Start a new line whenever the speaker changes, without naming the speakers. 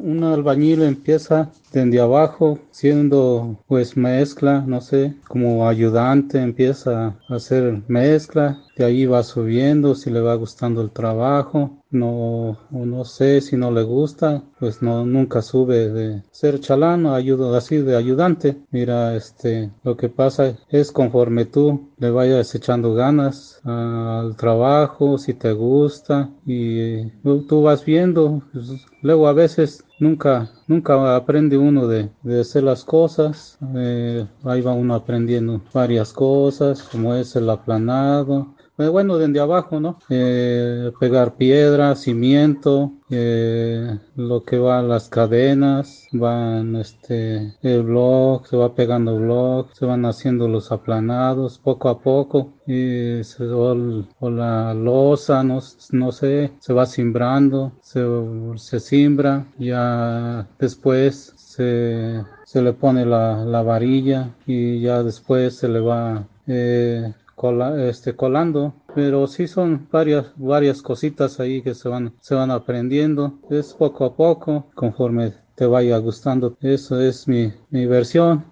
un albañil empieza desde abajo siendo pues mezcla, no sé, como ayudante empieza a hacer mezcla, de ahí va subiendo si le va gustando el trabajo, no, o no sé si no le gusta, pues no, nunca sube de ser chalán, ayuda así de ayudante. Mira, lo que pasa es conforme tú le vayas echando ganas al trabajo, si te gusta, y tú vas viendo, pues, luego a veces nunca aprende uno de hacer las cosas. Ahí va uno aprendiendo varias cosas, como es el aplanado. Bueno, desde abajo, ¿no? Pegar piedra, cimiento, lo que va las cadenas, van el block, se va pegando block, se van haciendo los aplanados poco a poco, y o la losa, no sé, se va simbrando, se simbra, ya después se le pone la varilla y ya después se le va colando, pero sí son varias cositas ahí que se van aprendiendo, es poco a poco, conforme te vaya gustando. Eso es mi versión.